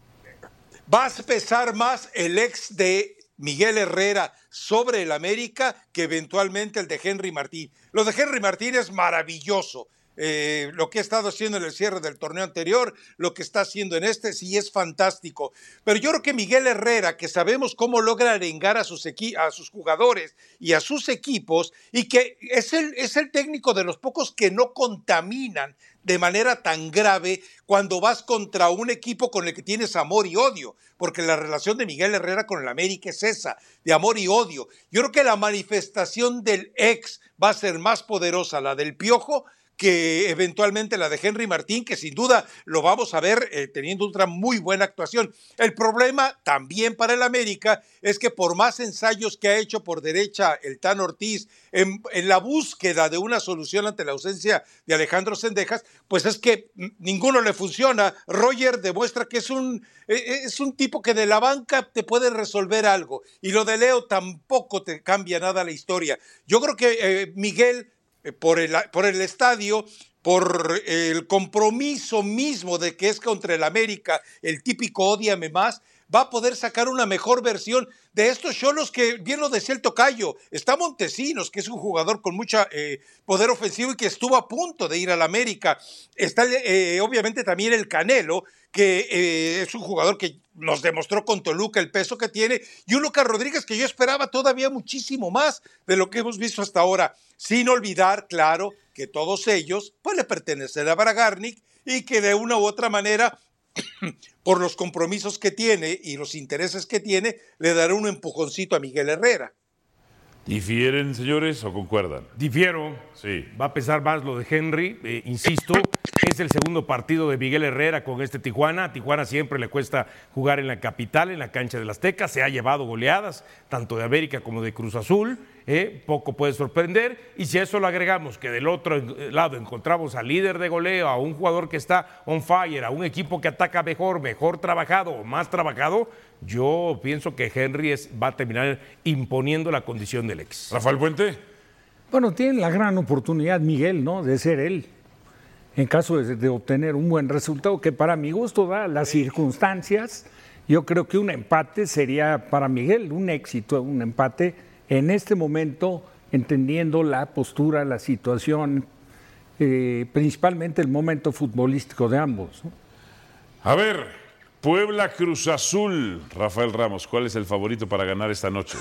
va a pesar más el ex de Miguel Herrera sobre el América que eventualmente el de Henry Martín. Lo de Henry Martín es maravilloso. Eh, lo que ha estado haciendo en el cierre del torneo anterior, lo que está haciendo en este, sí es fantástico. Pero yo creo que Miguel Herrera, que sabemos cómo logra arengar a sus, equi- a sus jugadores y a sus equipos, y que es el, es el técnico de los pocos que no contaminan de manera tan grave cuando vas contra un equipo con el que tienes amor y odio, porque la relación de Miguel Herrera con el América es esa, de amor y odio. Yo creo que la manifestación del ex va a ser más poderosa, la del Piojo, que eventualmente la de Henry Martín, que sin duda lo vamos a ver eh, teniendo otra muy buena actuación. El problema también para el América es que por más ensayos que ha hecho por derecha el Tan Ortiz en, en la búsqueda de una solución ante la ausencia de Alejandro Zendejas, pues es que ninguno le funciona. Roger demuestra que es un, eh, es un tipo que de la banca te puede resolver algo, y lo de Leo tampoco te cambia nada la historia. Yo creo que eh, Miguel, Por el, por el estadio, por el compromiso mismo de que es contra el América, el típico ódiame más, va a poder sacar una mejor versión de estos Xolos que, bien lo decía el tocayo, está Montesinos, que es un jugador con mucho eh, poder ofensivo y que estuvo a punto de ir al América. Está eh, obviamente también el Canelo, que eh, es un jugador que nos demostró con Toluca el peso que tiene, y un Lucas Rodríguez que yo esperaba todavía muchísimo más de lo que hemos visto hasta ahora, sin olvidar, claro, que todos ellos pues le pertenecen a Bragarnik y que de una u otra manera, por los compromisos que tiene y los intereses que tiene, le dará un empujoncito a Miguel Herrera. ¿Difieren, señores, o concuerdan? Difiero. Sí. Va a pesar más lo de Henry, eh, insisto, es Es el segundo partido de Miguel Herrera con este Tijuana. A Tijuana siempre le cuesta jugar en la capital, en la cancha del Azteca. Se ha llevado goleadas, tanto de América como de Cruz Azul. Eh, poco puede sorprender. Y si a eso le agregamos que del otro lado encontramos al líder de goleo, a un jugador que está on fire, a un equipo que ataca mejor, mejor trabajado o más trabajado, yo pienso que Henry es, va a terminar imponiendo la condición del ex. Rafael Puente. Bueno, tiene la gran oportunidad Miguel, ¿no? De ser él, en caso de, de obtener un buen resultado, que para mi gusto, da las circunstancias, yo creo que un empate sería para Miguel un éxito, un empate en este momento, entendiendo la postura, la situación, eh, principalmente el momento futbolístico de ambos, ¿no? A ver, Puebla Cruz Azul. Rafael Ramos, ¿cuál es el favorito para ganar esta noche?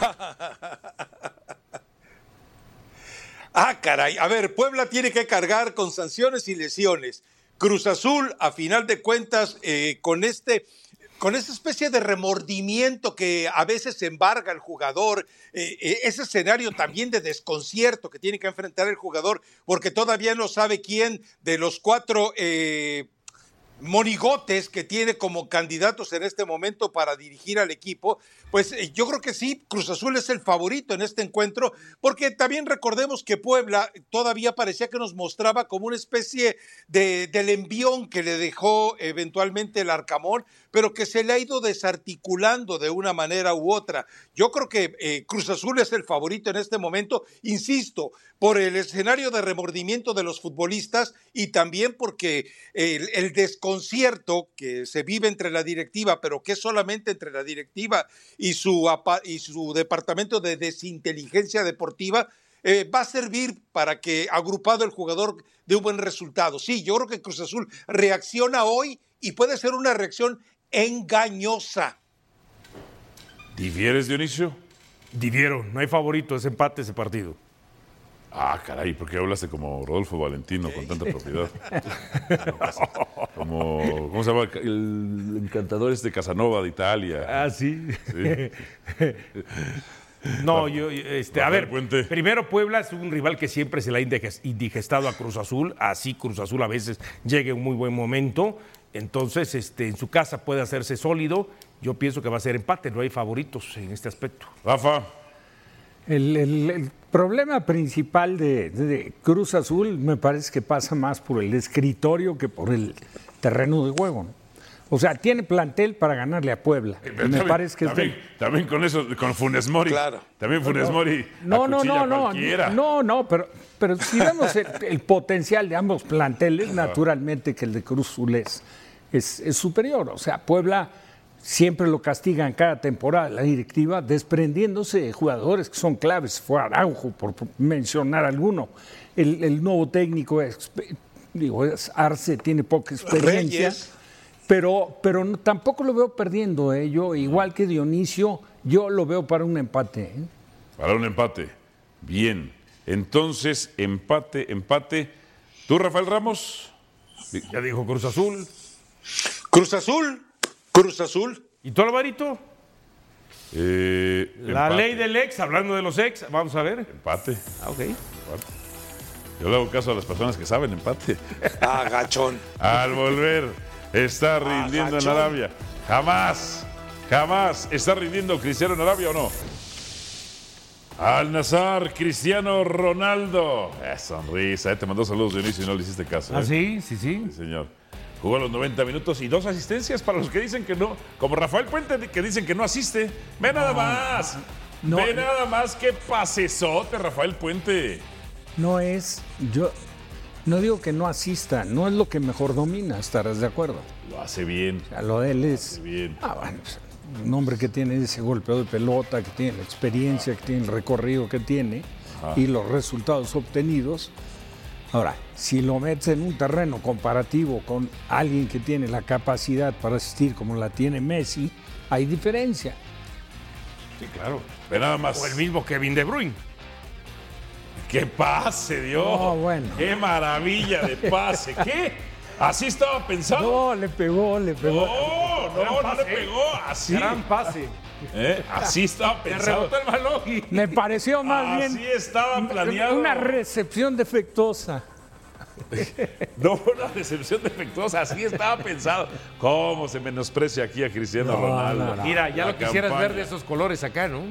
Ah, caray. A ver, Puebla tiene que cargar con sanciones y lesiones. Cruz Azul, a final de cuentas, eh, con este... con esa especie de remordimiento que a veces embarga al jugador, eh, eh, ese escenario también de desconcierto que tiene que enfrentar el jugador, porque todavía no sabe quién de los cuatro eh, monigotes que tiene como candidatos en este momento para dirigir al equipo, pues eh, yo creo que sí, Cruz Azul es el favorito en este encuentro, porque también recordemos que Puebla todavía parecía que nos mostraba como una especie de, del envión que le dejó eventualmente el Arcamón, pero que se le ha ido desarticulando de una manera u otra. Yo creo que eh, Cruz Azul es el favorito en este momento, insisto, por el escenario de remordimiento de los futbolistas y también porque el, el desconcierto que se vive entre la directiva, pero que es solamente entre la directiva y su, y su departamento de desinteligencia deportiva, eh, va a servir para que, agrupado el jugador, dé un buen resultado. Sí, yo creo que Cruz Azul reacciona hoy y puede ser una reacción engañosa. ¿Difieres, Dionisio? Difiero, no hay favorito, es empate ese partido. Ah, caray, ¿por qué hablaste como Rodolfo Valentino con tanta propiedad? Como, ¿cómo se llama? El encantador este Casanova de Italia. Ah, sí. Sí. No, yo, este, a Rafael ver, Puente. primero Puebla es un rival que siempre se le ha indigestado a Cruz Azul, así Cruz Azul a veces llega en un muy buen momento, entonces este, en su casa puede hacerse sólido, yo pienso que va a ser empate, no hay favoritos en este aspecto. Rafa. El, el, el problema principal de, de Cruz Azul me parece que pasa más por el escritorio que por el terreno de juego, ¿no? O sea, tiene plantel para ganarle a Puebla. Eh, me también, parece que también, es de... también con eso, con Funes Mori. Claro. También Funes Mori. No, no, no, no, cualquiera. no, no, pero, pero si vemos el, el potencial de ambos planteles, naturalmente que el de Cruz Azul es, es, es superior. O sea, Puebla siempre lo castigan cada temporada la directiva, desprendiéndose de jugadores que son claves. Fue Araujo, por mencionar alguno. El, el nuevo técnico, es, digo, es Arce, tiene poca experiencia. Reyes. Pero, pero no, tampoco lo veo perdiendo, ¿eh? Yo, igual que Dionisio, yo lo veo para un empate, ¿eh? Para un empate. Bien. Entonces, empate, empate. ¿Tú, Rafael Ramos? Ya dijo Cruz Azul. Cruz Azul, Cruz Azul. ¿Y tú, Alvarito? Eh, La empate. ley del ex, hablando de los ex, vamos a ver. Empate. Ah, ok. Empate. Yo le hago caso a las personas que saben empate. Ah, gachón. Al volver, está rindiendo en Agachón. Arabia. Jamás, jamás está rindiendo Cristiano en Arabia, ¿o no? Al Nazar, Cristiano Ronaldo. Eh, sonrisa, eh, te mandó saludos, Dionisio, y no le hiciste caso. Ah, eh. sí, sí, sí. Sí, señor. Jugó los noventa minutos y dos asistencias para los que dicen que no. Como Rafael Puente, que dicen que no asiste. Ve nada más. no. Ve nada más que pasesote, Rafael Puente. No es, yo no digo que no asista, no es lo que mejor domina, estarás de acuerdo. Lo hace bien. O sea, lo de él es, Hace bien. ah, bueno, pues, un hombre que tiene ese golpeo de pelota, que tiene la experiencia, que tiene el recorrido que tiene y los resultados obtenidos. Ahora, si lo metes en un terreno comparativo con alguien que tiene la capacidad para asistir como la tiene Messi, hay diferencia. Sí, claro. Ve nada más. O el mismo Kevin De Bruyne. ¡Qué pase, Dios! No, bueno. ¡Qué maravilla de pase! ¿Qué? ¿Así estaba pensado? No, le pegó, le pegó. No, no, no le pegó. Así. Gran pase. ¿Eh? Así estaba pensado. Rebotó el balón. Me pareció más Así bien estaba planeado. una recepción defectuosa. No fue una recepción defectuosa, así estaba pensado. ¿Cómo se menosprecia aquí a Cristiano No, Ronaldo? no, no. Mira, ya La lo quisieras campaña. ver de esos colores acá, ¿no?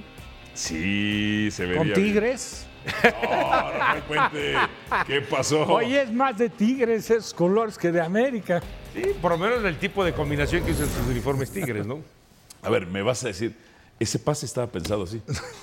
Sí, se vería ¿Con bien. tigres? No, no me cuente qué pasó. Oye, es más de tigres esos colores que de América. Sí, por lo menos el tipo de combinación que usan sus uniformes tigres, ¿no? A ver, me vas a decir, ese pase estaba pensado así.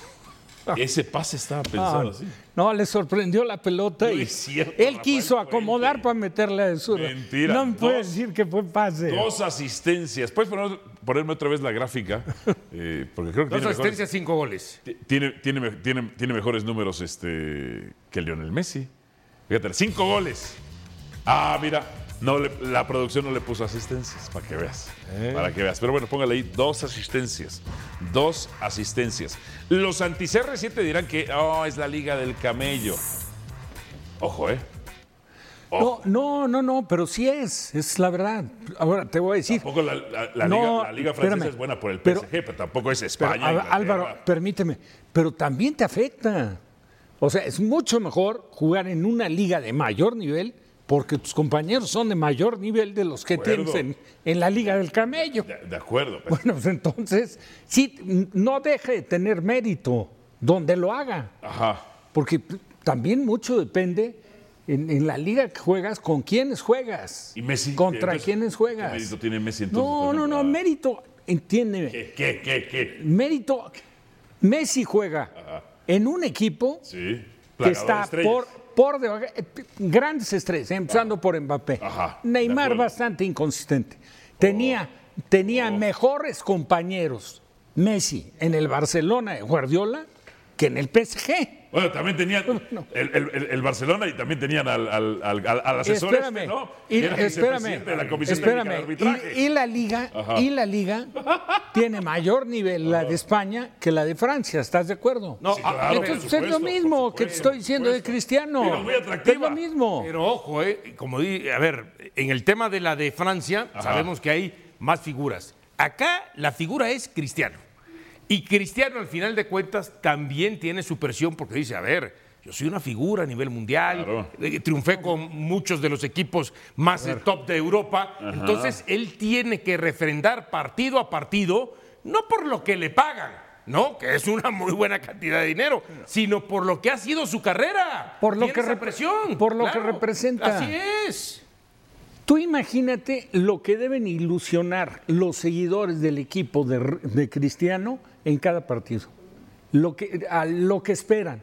Ese pase estaba pensado No, así. no, le sorprendió la pelota No y es cierto, él Rafael quiso Puente. acomodar para meterla de sur. Mentira, No me puede dos- decir que fue pase. Dos asistencias. ¿Puedes poner- ponerme otra vez la gráfica? Eh, porque creo que Dos tiene mejores, asistencias, cinco goles. tiene, tiene, me- tiene, tiene mejores números este, que Lionel Messi. Fíjate, cinco goles. Ah, mira, no le- la producción no le puso asistencias, para que veas. Para que veas. Pero bueno, póngale ahí dos asistencias. Dos asistencias. Los anti-C R siete dirán que oh, es la liga del camello. Ojo, ¿eh? No, no, no, no, pero sí es, es la verdad. Ahora te voy a decir. Tampoco la, la- la No, liga, la liga francesa espérame. es buena por el Pero- P S G, pero tampoco es Pero, España. Á- Inglaterra. Álvaro, permíteme, pero también te afecta. O sea, es mucho mejor jugar en una liga de mayor nivel porque tus compañeros son de mayor nivel de los que acuerdo. tienes en, en la liga del camello. De, de acuerdo. pero- Bueno, pues entonces, sí, no deje de tener mérito donde lo haga, Ajá. porque también mucho depende en, en la liga que juegas, con quiénes juegas, ¿Y Messi? contra Entonces, quiénes ¿qué juegas. mérito tiene Messi entonces? No, por no, ejemplo? no, mérito, entiéndeme. ¿Qué, qué, qué, qué? Mérito, Messi juega en un equipo Sí. que Plagado de está estrellas. por, por debajo, eh, grandes estrellas, empezando por Mbappé. Ajá, de Neymar acuerdo. bastante inconsistente. Tenía, tenía mejores compañeros Messi en el Barcelona de Guardiola que en el P S G. Bueno, también tenían el, el- el- el Barcelona y también tenían al, al, al, al- al asesor Espérame, este, ¿no? y, Que era espérame, vicepresidente de la Comisión Técnica de espérame, Arbitraje. y, y la liga, Ajá. y la liga tiene mayor nivel la de España que la de Francia, ¿estás de acuerdo? No, Sí, ah, claro, por Entonces es lo supuesto, mismo por que te supuesto, estoy diciendo de por Cristiano. Pero muy atractiva. Es lo mismo. Pero ojo, eh, como di, a ver, en el tema de la de Francia, sabemos que hay más figuras. Acá la figura es Cristiano. Y Cristiano, al final de cuentas, también tiene su presión porque dice, a ver, yo soy una figura a nivel mundial, Claro. eh, triunfé con muchos de los equipos más eh, top de Europa. Entonces, él tiene que refrendar partido a partido, no por lo que le pagan, ¿no? Que es una muy buena cantidad de dinero, sino por lo que ha sido su carrera. Por lo Tiene que esa rep- presión. por lo que representa. Así es. Tú imagínate lo que deben ilusionar los seguidores del equipo de, de Cristiano en cada partido. Lo que, a lo que esperan.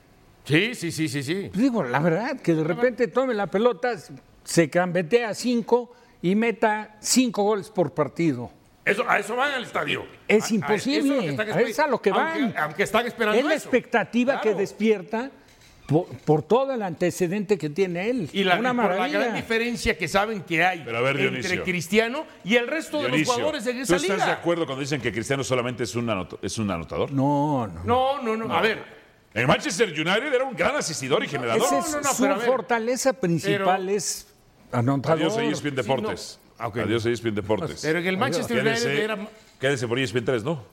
Sí, sí, sí, sí, sí. Digo, la verdad, que de repente tome la pelota, se cambetea a cinco y meta cinco goles por partido. Eso, a eso van al estadio. Es A- a- imposible, eso es lo que están a- es a lo que aunque- van. Aunque, están esperando Es la eso. expectativa Claro. que despierta por, por todo el antecedente que tiene él. Y la, Una y por la maravilla. gran diferencia que saben que hay Pero a ver, entre Dionisio. Cristiano y el resto de los Dionisio, jugadores de ¿tú esa estás liga. de acuerdo cuando dicen que Cristiano solamente es un, anoto- es un anotador? No, no. No, no, no, A ver, En Manchester United era un gran asistidor y generador. Esa no, es no, no, su pero a ver. fortaleza principal Pero- es anotador. Adiós a E S P N Deportes. Ah, ok. Adiós a E S P N Deportes. pero en el Manchester United Quédese, era. quédese por E S P N tres, ¿no?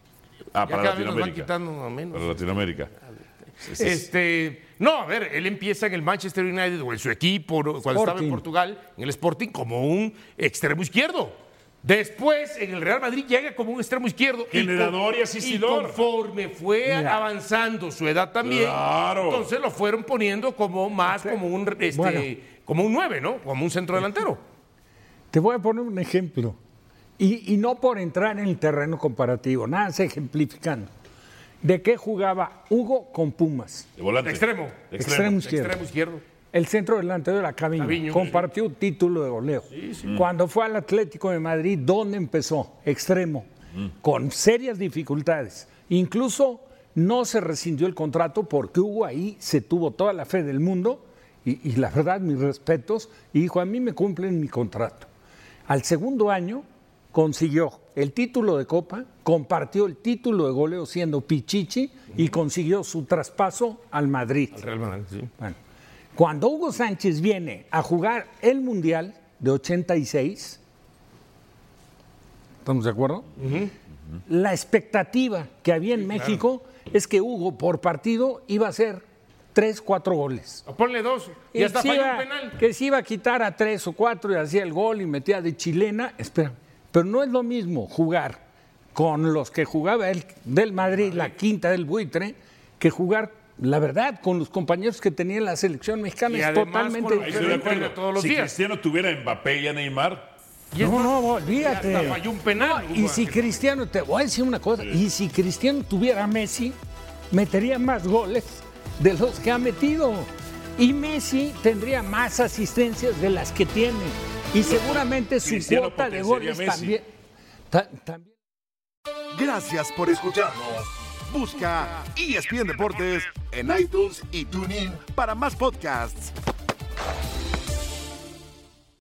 Ah, Ya para cada vez nos van Latinoamérica. quitando a menos. Para Latinoamérica. Este, no, a ver, él empieza en el Manchester United o en su equipo, ¿no? Cuando estaba en Sporting. Portugal, en el Sporting, como un extremo izquierdo. Después, en el Real Madrid llega como un extremo izquierdo. y Generador con- y asistidor. conforme fue Mira. avanzando su edad también, Claro. entonces lo fueron poniendo como más como un, este, Bueno. como un nueve, ¿no? Como un centro delantero. Te voy a poner un ejemplo. Y, y no por entrar en el terreno comparativo, nada más ejemplificando. ¿De qué jugaba Hugo con Pumas? De volante. De extremo. De Extremo izquierdo. Extremo izquierdo. El centro delantero era Caviño. Caviño, Compartió título de goleo. Cuando fue al Atlético de Madrid, ¿dónde empezó? Extremo. Con serias dificultades. Incluso no se rescindió el contrato porque Hugo ahí se tuvo toda la fe del mundo y, y la verdad, mis respetos, y dijo, a mí me cumplen mi contrato. Al segundo año consiguió el título de Copa, compartió el título de goleo siendo Pichichi y consiguió su traspaso al Madrid. Real Madrid, sí. Bueno, cuando Hugo Sánchez viene a jugar el Mundial de ochenta y seis, ¿estamos de acuerdo? La expectativa que había en México es que Hugo por partido iba a ser tres, cuatro goles. O ponle dos y, y hasta falló un penal. Que se iba a quitar a tres o cuatro y hacía el gol y metía de chilena. Espera, pero no es lo mismo jugar con los que jugaba él del Madrid, la quinta del buitre, que jugar, la verdad, con los compañeros que tenía la selección mexicana. Y es además, totalmente con los que diferente. todos los si días. Cristiano tuviera a Mbappé y a Neymar. Y no, más, no, olvídate. Hasta falló un penal. No, y si Cristiano, te voy a decir una cosa, y si Cristiano tuviera a Messi, metería más goles de los que ha metido. Y Messi tendría más asistencias de las que tiene. Y seguramente su Cristiano cuota de potenciaría goles a Messi. también. ta- también. Gracias por escucharnos. Busca E S P N Deportes en iTunes y TuneIn para más podcasts.